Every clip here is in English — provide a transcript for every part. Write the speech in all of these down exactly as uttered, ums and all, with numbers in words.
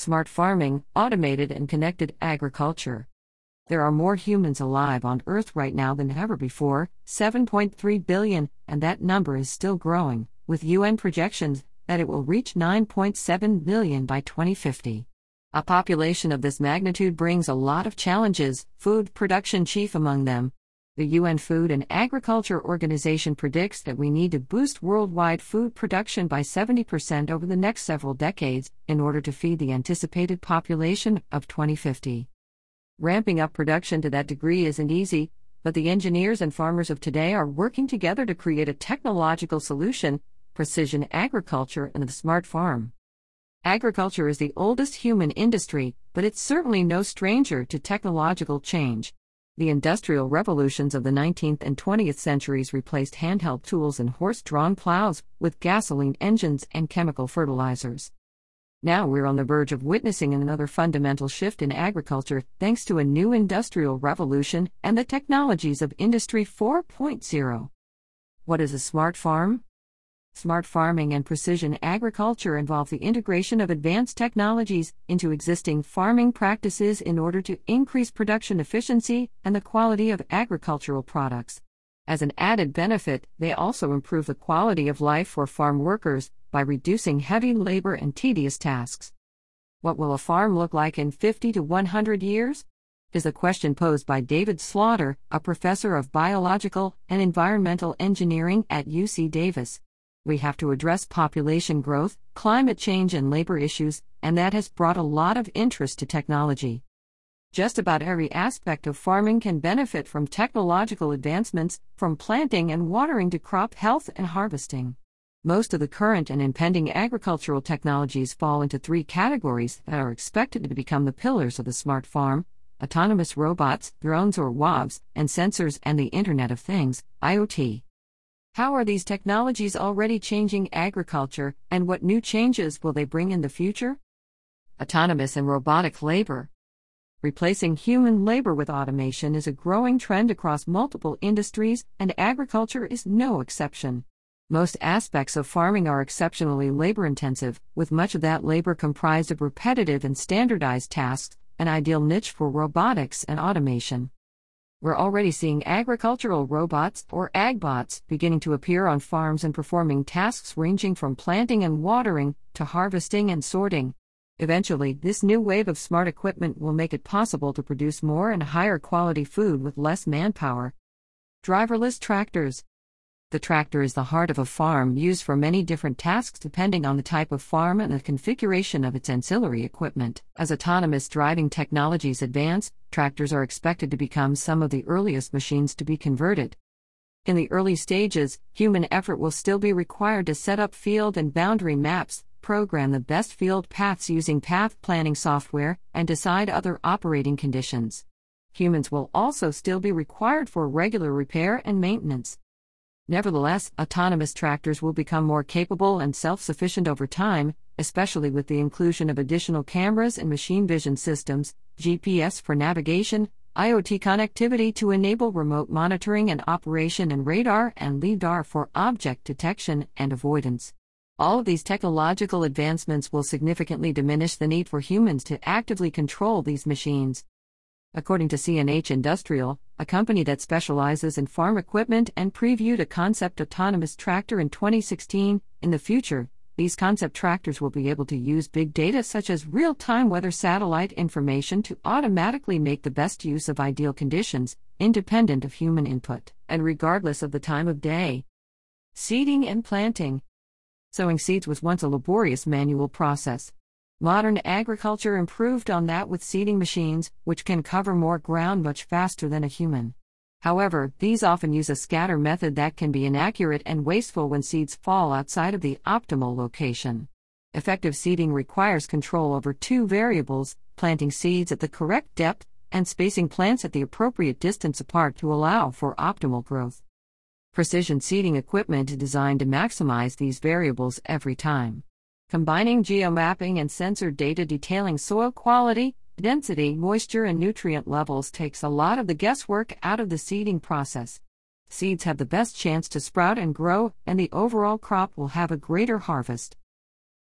Smart farming, automated and connected agriculture. There are more humans alive on Earth right now than ever before, seven point three billion, and that number is still growing, with U N projections that it will reach nine point seven billion by twenty fifty. A population of this magnitude brings a lot of challenges, food production chief among them. The U N Food and Agriculture Organization predicts that we need to boost worldwide food production by seventy percent over the next several decades in order to feed the anticipated population of twenty fifty. Ramping up production to that degree isn't easy, but the engineers and farmers of today are working together to create a technological solution: precision agriculture and the smart farm. Agriculture is the oldest human industry, but it's certainly no stranger to technological change. The industrial revolutions of the nineteenth and twentieth centuries replaced handheld tools and horse-drawn plows with gasoline engines and chemical fertilizers. Now we're on the verge of witnessing another fundamental shift in agriculture thanks to a new industrial revolution and the technologies of Industry four point oh. What is a smart farm? Smart farming and precision agriculture involve the integration of advanced technologies into existing farming practices in order to increase production efficiency and the quality of agricultural products. As an added benefit, they also improve the quality of life for farm workers by reducing heavy labor and tedious tasks. What will a farm look like in fifty to one hundred years? Is a question posed by David Slaughter, a professor of biological and environmental engineering at U C Davis. We have to address population growth, climate change, and labor issues, and that has brought a lot of interest to technology. Just about every aspect of farming can benefit from technological advancements, from planting and watering to crop health and harvesting. Most of the current and impending agricultural technologies fall into three categories that are expected to become the pillars of the smart farm: autonomous robots, drones or W A Vs, and sensors and the Internet of Things, I O T. How are these technologies already changing agriculture, and what new changes will they bring in the future? Autonomous and robotic labor. Replacing human labor with automation is a growing trend across multiple industries, and agriculture is no exception. Most aspects of farming are exceptionally labor-intensive, with much of that labor comprised of repetitive and standardized tasks, an ideal niche for robotics and automation. We're already seeing agricultural robots, or agbots, beginning to appear on farms and performing tasks ranging from planting and watering to harvesting and sorting. Eventually, this new wave of smart equipment will make it possible to produce more and higher quality food with less manpower. Driverless tractors. The tractor is the heart of a farm, used for many different tasks depending on the type of farm and the configuration of its ancillary equipment. As autonomous driving technologies advance, tractors are expected to become some of the earliest machines to be converted. In the early stages, human effort will still be required to set up field and boundary maps, program the best field paths using path planning software, and decide other operating conditions. Humans will also still be required for regular repair and maintenance. Nevertheless, autonomous tractors will become more capable and self-sufficient over time, especially with the inclusion of additional cameras and machine vision systems, G P S for navigation, I O T connectivity to enable remote monitoring and operation, and radar and LiDAR for object detection and avoidance. All of these technological advancements will significantly diminish the need for humans to actively control these machines. According to C N H Industrial, a company that specializes in farm equipment, and previewed a concept autonomous tractor in twenty sixteen, in the future, these concept tractors will be able to use big data such as real-time weather satellite information to automatically make the best use of ideal conditions, independent of human input, and regardless of the time of day. Seeding and planting. Sowing seeds was once a laborious manual process. Modern agriculture improved on that with seeding machines, which can cover more ground much faster than a human. However, these often use a scatter method that can be inaccurate and wasteful when seeds fall outside of the optimal location. Effective seeding requires control over two variables: planting seeds at the correct depth, and spacing plants at the appropriate distance apart to allow for optimal growth. Precision seeding equipment is designed to maximize these variables every time. Combining geomapping and sensor data detailing soil quality, density, moisture, and nutrient levels takes a lot of the guesswork out of the seeding process. Seeds have the best chance to sprout and grow, and the overall crop will have a greater harvest.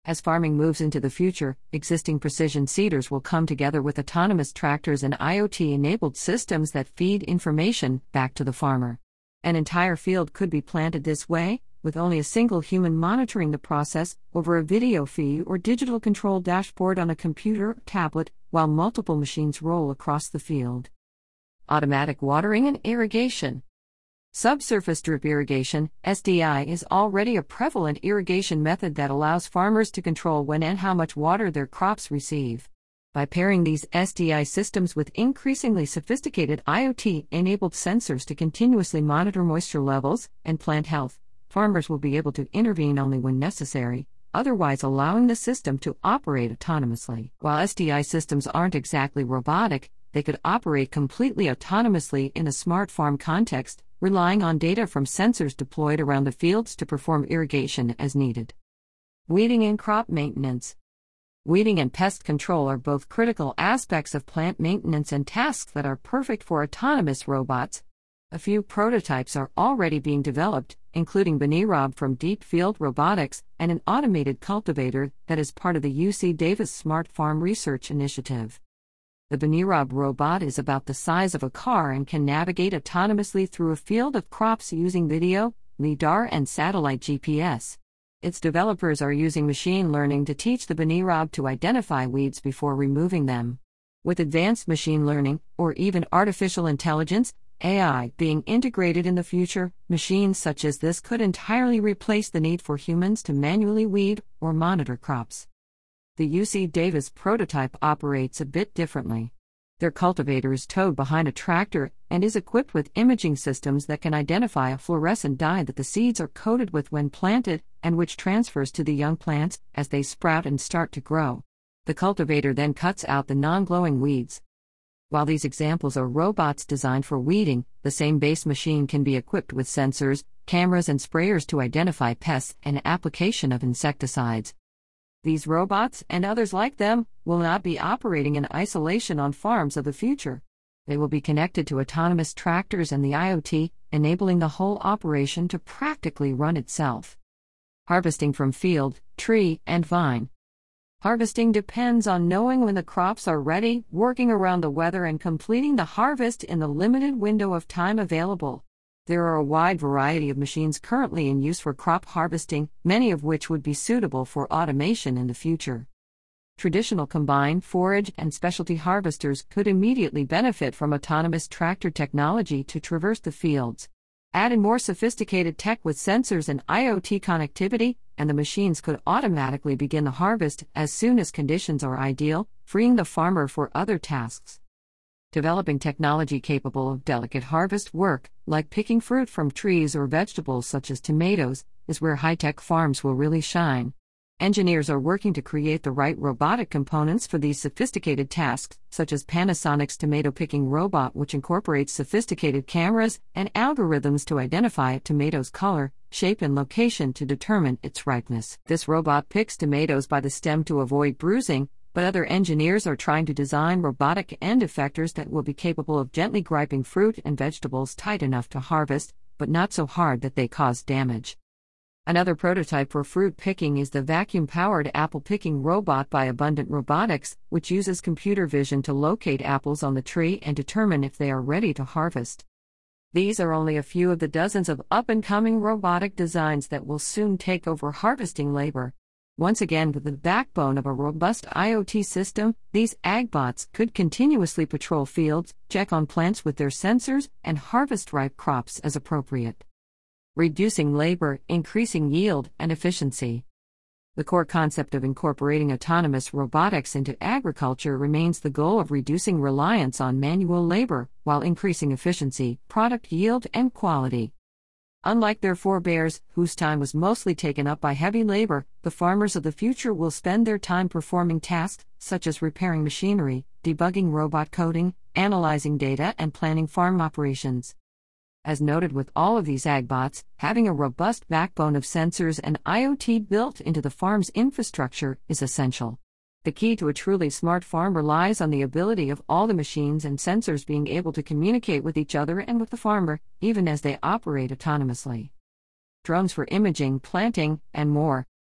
As farming moves into the future, existing precision seeders will come together with autonomous tractors and IoT-enabled systems that feed information back to the farmer. An entire field could be planted this way, with only a single human monitoring the process over a video feed or digital control dashboard on a computer or tablet, while multiple machines roll across the field. Automatic watering and irrigation. Subsurface drip irrigation, S D I, is already a prevalent irrigation method that allows farmers to control when and how much water their crops receive. By pairing these S D I systems with increasingly sophisticated IoT-enabled sensors to continuously monitor moisture levels and plant health, farmers will be able to intervene only when necessary, otherwise allowing the system to operate autonomously. While S D I systems aren't exactly robotic, they could operate completely autonomously in a smart farm context, relying on data from sensors deployed around the fields to perform irrigation as needed. Weeding and crop maintenance. Weeding and pest control are both critical aspects of plant maintenance and tasks that are perfect for autonomous robots. A few prototypes are already being developed, including Bunirob from Deep Field Robotics and an automated cultivator that is part of the U C Davis Smart Farm Research Initiative. The Bunirob robot is about the size of a car and can navigate autonomously through a field of crops using video, LiDAR, and satellite G P S. Its developers are using machine learning to teach the Bunirob to identify weeds before removing them. With advanced machine learning, or even artificial intelligence, A I, being integrated in the future, machines such as this could entirely replace the need for humans to manually weed or monitor crops. The U C Davis prototype operates a bit differently. Their cultivator is towed behind a tractor and is equipped with imaging systems that can identify a fluorescent dye that the seeds are coated with when planted and which transfers to the young plants as they sprout and start to grow. The cultivator then cuts out the non-glowing weeds. While these examples are robots designed for weeding, the same base machine can be equipped with sensors, cameras, and sprayers to identify pests and application of insecticides. These robots, and others like them, will not be operating in isolation on farms of the future. They will be connected to autonomous tractors and the IoT, enabling the whole operation to practically run itself. Harvesting from field, tree, and vine. Harvesting depends on knowing when the crops are ready, working around the weather, and completing the harvest in the limited window of time available. There are a wide variety of machines currently in use for crop harvesting, many of which would be suitable for automation in the future. Traditional combine, forage, and specialty harvesters could immediately benefit from autonomous tractor technology to traverse the fields. Add in more sophisticated tech with sensors and IoT connectivity, and the machines could automatically begin the harvest as soon as conditions are ideal, freeing the farmer for other tasks. Developing technology capable of delicate harvest work, like picking fruit from trees or vegetables such as tomatoes, is where high-tech farms will really shine. Engineers are working to create the right robotic components for these sophisticated tasks, such as Panasonic's tomato picking robot, which incorporates sophisticated cameras and algorithms to identify a tomato's color, shape, and location to determine its ripeness. This robot picks tomatoes by the stem to avoid bruising, but other engineers are trying to design robotic end effectors that will be capable of gently griping fruit and vegetables tight enough to harvest, but not so hard that they cause damage. Another prototype for fruit picking is the vacuum-powered apple picking robot by Abundant Robotics, which uses computer vision to locate apples on the tree and determine if they are ready to harvest. These are only a few of the dozens of up-and-coming robotic designs that will soon take over harvesting labor. Once again, with the backbone of a robust IoT system, these agbots could continuously patrol fields, check on plants with their sensors, and harvest ripe crops as appropriate. Reducing labor, increasing yield and efficiency. The core concept of incorporating autonomous robotics into agriculture remains the goal of reducing reliance on manual labor, while increasing efficiency, product yield, and quality. Unlike their forebears, whose time was mostly taken up by heavy labor, the farmers of the future will spend their time performing tasks such as repairing machinery, debugging robot coding, analyzing data, and planning farm operations. As noted with all of these agbots, having a robust backbone of sensors and IoT built into the farm's infrastructure is essential. The key to a truly smart farm relies on the ability of all the machines and sensors being able to communicate with each other and with the farmer, even as they operate autonomously. Drones for imaging, planting, and more.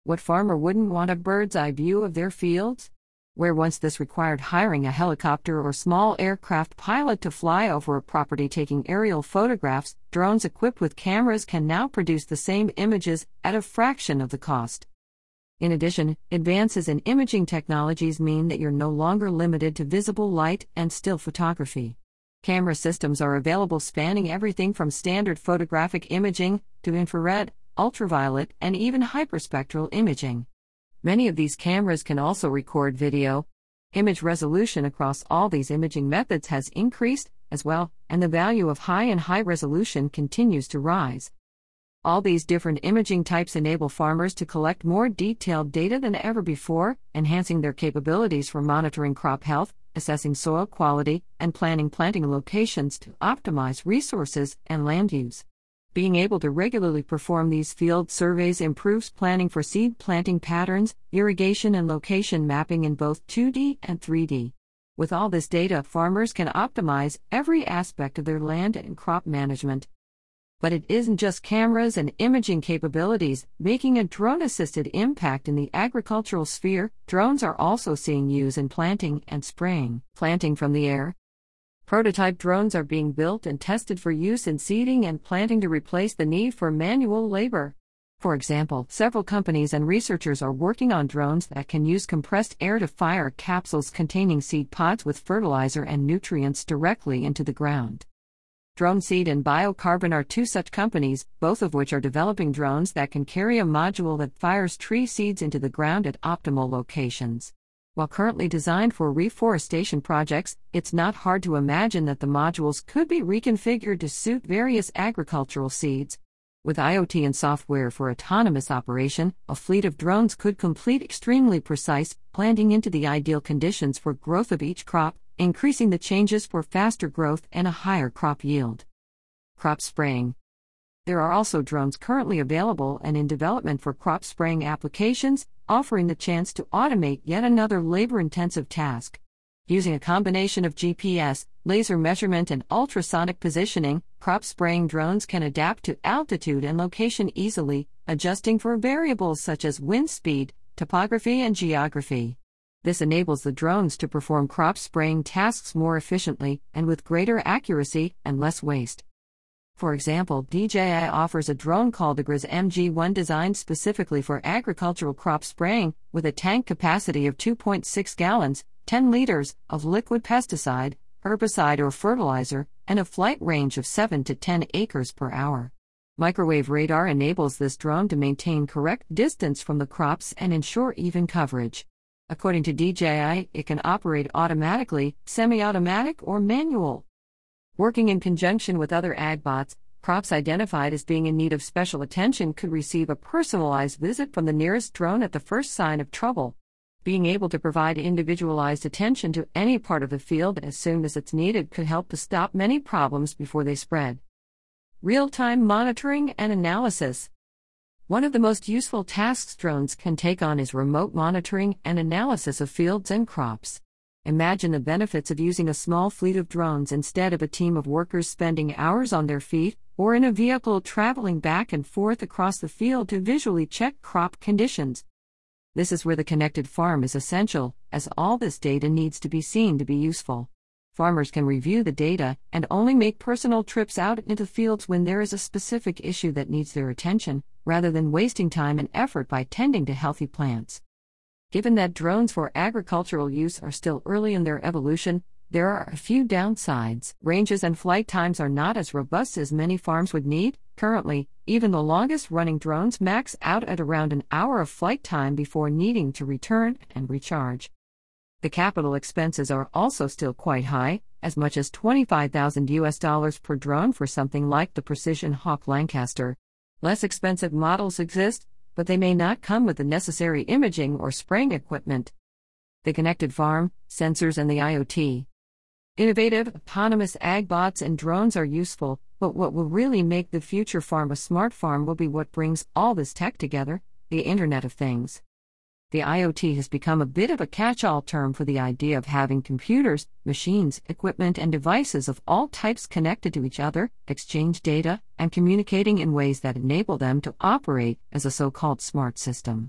What farmer wouldn't want a bird's eye view of their fields? Where once this required hiring a helicopter or small aircraft pilot to fly over a property taking aerial photographs, drones equipped with cameras can now produce the same images at a fraction of the cost. In addition, advances in imaging technologies mean that you're no longer limited to visible light and still photography. Camera systems are available spanning everything from standard photographic imaging to infrared, ultraviolet, and even hyperspectral imaging. Many of these cameras can also record video. Image resolution across all these imaging methods has increased as well, and the value of high and high resolution continues to rise. All these different imaging types enable farmers to collect more detailed data than ever before, enhancing their capabilities for monitoring crop health, assessing soil quality, and planning planting locations to optimize resources and land use. Being able to regularly perform these field surveys improves planning for seed planting patterns, irrigation and location mapping in both two D and three D. With all this data, farmers can optimize every aspect of their land and crop management. But it isn't just cameras and imaging capabilities making a drone-assisted impact in the agricultural sphere. Drones are also seeing use in planting and spraying, planting from the air. Prototype drones are being built and tested for use in seeding and planting to replace the need for manual labor. For example, several companies and researchers are working on drones that can use compressed air to fire capsules containing seed pods with fertilizer and nutrients directly into the ground. Drone Seed and Biocarbon are two such companies, both of which are developing drones that can carry a module that fires tree seeds into the ground at optimal locations. While currently designed for reforestation projects, it's not hard to imagine that the modules could be reconfigured to suit various agricultural seeds. With IoT and software for autonomous operation, a fleet of drones could complete extremely precise planting into the ideal conditions for growth of each crop, increasing the changes for faster growth and a higher crop yield. Crop spraying. There are also drones currently available and in development for crop spraying applications, offering the chance to automate yet another labor-intensive task. Using a combination of G P S, laser measurement and ultrasonic positioning, crop spraying drones can adapt to altitude and location easily, adjusting for variables such as wind speed, topography and geography. This enables the drones to perform crop spraying tasks more efficiently and with greater accuracy and less waste. For example, D J I offers a drone called Agriz M G one designed specifically for agricultural crop spraying, with a tank capacity of two point six gallons, ten liters, of liquid pesticide, herbicide or fertilizer, and a flight range of seven to ten acres per hour. Microwave radar enables this drone to maintain correct distance from the crops and ensure even coverage. According to D J I, it can operate automatically, semi-automatic or manual. Working in conjunction with other agbots, crops identified as being in need of special attention could receive a personalized visit from the nearest drone at the first sign of trouble. Being able to provide individualized attention to any part of the field as soon as it's needed could help to stop many problems before they spread. Real-time monitoring and analysis. One of the most useful tasks drones can take on is remote monitoring and analysis of fields and crops. Imagine the benefits of using a small fleet of drones instead of a team of workers spending hours on their feet, or in a vehicle traveling back and forth across the field to visually check crop conditions. This is where the connected farm is essential, as all this data needs to be seen to be useful. Farmers can review the data and only make personal trips out into fields when there is a specific issue that needs their attention, rather than wasting time and effort by tending to healthy plants. Given that drones for agricultural use are still early in their evolution, there are a few downsides. Ranges and flight times are not as robust as many farms would need. Currently, even the longest-running drones max out at around an hour of flight time before needing to return and recharge. The capital expenses are also still quite high, as much as twenty-five thousand U S dollars per drone for something like the Precision Hawk Lancaster. Less expensive models exist, but they may not come with the necessary imaging or spraying equipment. The connected farm, sensors and the IoT. Innovative, autonomous agbots and drones are useful, but what will really make the future farm a smart farm will be what brings all this tech together, the Internet of Things. The IoT has become a bit of a catch-all term for the idea of having computers, machines, equipment and devices of all types connected to each other, exchange data, and communicating in ways that enable them to operate as a so-called smart system.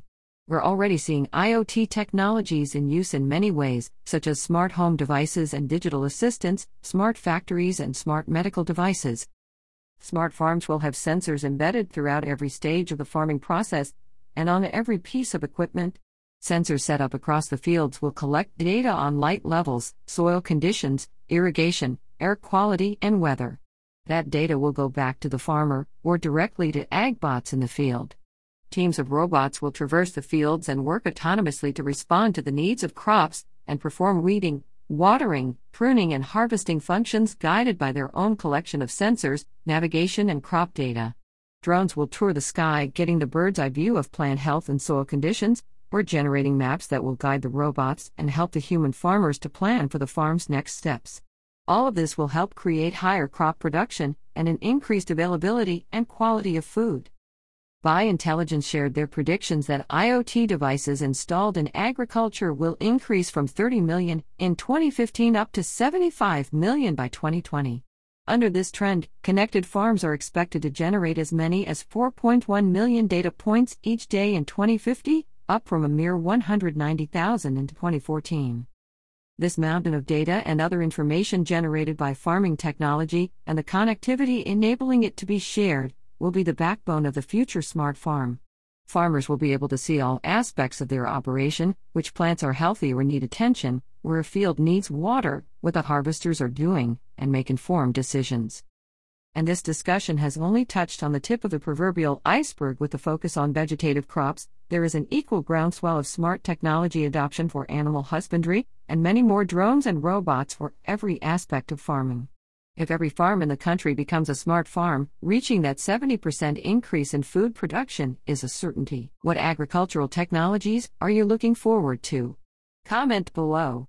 We're already seeing IoT technologies in use in many ways, such as smart home devices and digital assistants, smart factories, and smart medical devices. Smart farms will have sensors embedded throughout every stage of the farming process and on every piece of equipment. Sensors set up across the fields will collect data on light levels, soil conditions, irrigation, air quality, and weather. That data will go back to the farmer or directly to AgBots in the field. Teams of robots will traverse the fields and work autonomously to respond to the needs of crops and perform weeding, watering, pruning, and harvesting functions guided by their own collection of sensors, navigation, and crop data. Drones will tour the sky, getting the bird's-eye view of plant health and soil conditions, or generating maps that will guide the robots and help the human farmers to plan for the farm's next steps. All of this will help create higher crop production and an increased availability and quality of food. BioIntelligence shared their predictions that IoT devices installed in agriculture will increase from thirty million in twenty fifteen up to seventy-five million by twenty twenty. Under this trend, connected farms are expected to generate as many as four point one million data points each day in twenty fifty, up from a mere one hundred ninety thousand in twenty fourteen. This mountain of data and other information generated by farming technology and the connectivity enabling it to be shared will be the backbone of the future smart farm. Farmers will be able to see all aspects of their operation, which plants are healthy or need attention, where a field needs water, what the harvesters are doing, and make informed decisions. And this discussion has only touched on the tip of the proverbial iceberg with the focus on vegetative crops. There is an equal groundswell of smart technology adoption for animal husbandry, and many more drones and robots for every aspect of farming. If every farm in the country becomes a smart farm, reaching that seventy percent increase in food production is a certainty. What agricultural technologies are you looking forward to? Comment below.